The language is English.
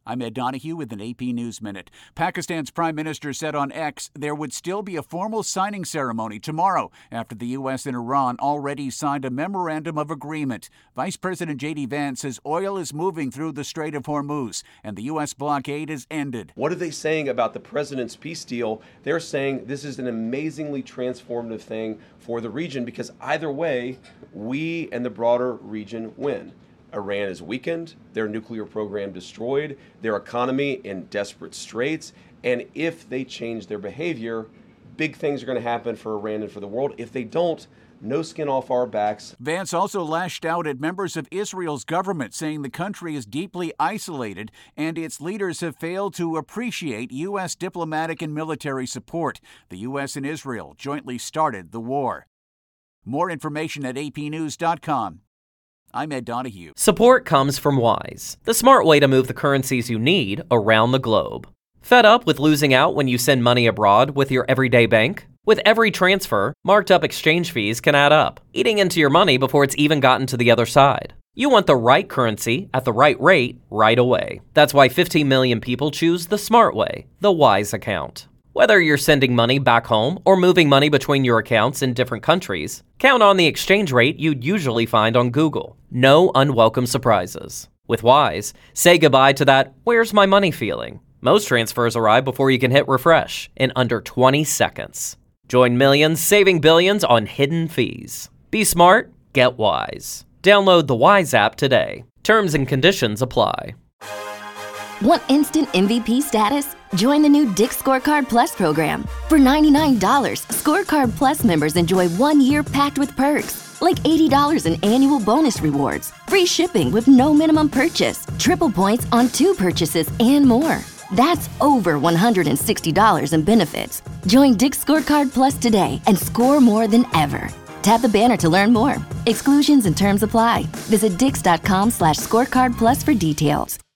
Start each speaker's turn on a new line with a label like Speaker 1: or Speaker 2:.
Speaker 1: I'm Ed Donahue with an AP News Minute. Pakistan's Prime Minister said on X there would still be a formal signing ceremony tomorrow after the U.S. and Iran already signed a memorandum of agreement. Vice President J.D. Vance says oil is moving through the Strait of Hormuz and the U.S. blockade is ended.
Speaker 2: What are they saying about the president's peace deal? They're saying this is an amazingly transformative thing for the region because either way, we and the broader region win. Iran is weakened, their nuclear program destroyed, their economy in desperate straits, and if they change their behavior, big things are going to happen for Iran and for the world. If they don't, no skin off our backs.
Speaker 1: Vance also lashed out at members of Israel's government, saying the country is deeply isolated and its leaders have failed to appreciate U.S. diplomatic and military support. The U.S. and Israel jointly started the war. More information at apnews.com. I'm Ed Donahue.
Speaker 3: Support comes from Wise, the smart way to move the currencies you need around the globe. Fed up with losing out when you send money abroad with your everyday bank? With every transfer, marked up exchange fees can add up, eating into your money before it's even gotten to the other side. You want the right currency at the right rate right away. That's why 15 million people choose the smart way, the Wise account. Whether you're sending money back home or moving money between your accounts in different countries, count on the exchange rate you'd usually find on Google. No unwelcome surprises. With Wise, say goodbye to that "where's my money" feeling. Most transfers arrive before you can hit refresh in under 20 seconds. Join millions saving billions on hidden fees. Be smart, get Wise. Download the Wise app today. Terms and conditions apply.
Speaker 4: Want instant MVP status? Join the new Dick's Scorecard Plus program. For $99, Scorecard Plus members enjoy 1 year packed with perks, like $80 in annual bonus rewards, free shipping with no minimum purchase, triple points on 2 purchases, and more. That's over $160 in benefits. Join Dick's Scorecard Plus today and score more than ever. Tap the banner to learn more. Exclusions and terms apply. Visit dix.com/scorecard plus for details.